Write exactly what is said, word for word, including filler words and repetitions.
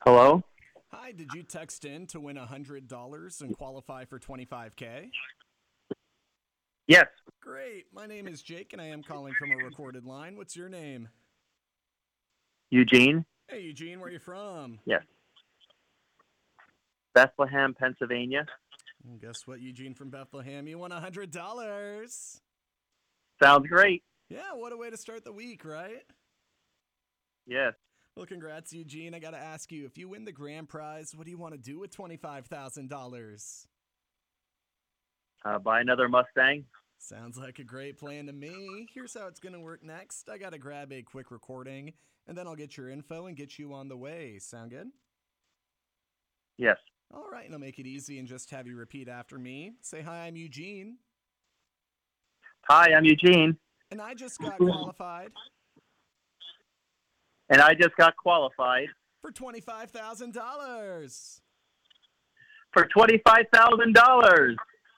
Hello? Hi, did you text in to win one hundred dollars and qualify for twenty-five K? Yes, Great. My name is Jake, and I am calling from a recorded line. What's your name? Eugene? Hey, Eugene, where are you from? Yes. Bethlehem, Pennsylvania. And guess what, Eugene from Bethlehem? You won one hundred dollars. Sounds great. Yeah, what a way to start the week, right? Yes. Well, congrats, Eugene. I got to ask you, if you win the grand prize, what do you want to do with twenty-five thousand dollars? Uh, buy another Mustang. Sounds like a great plan to me. Here's how it's going to work next. I got to grab a quick recording, and then I'll get your info and get you on the way. Sound good? Yes. All right, and I'll make it easy and just have you repeat after me. Say, hi, I'm Eugene, Hi, I'm Eugene, and I just got qualified and I just got qualified for twenty-five thousand dollars. for twenty-five thousand dollars.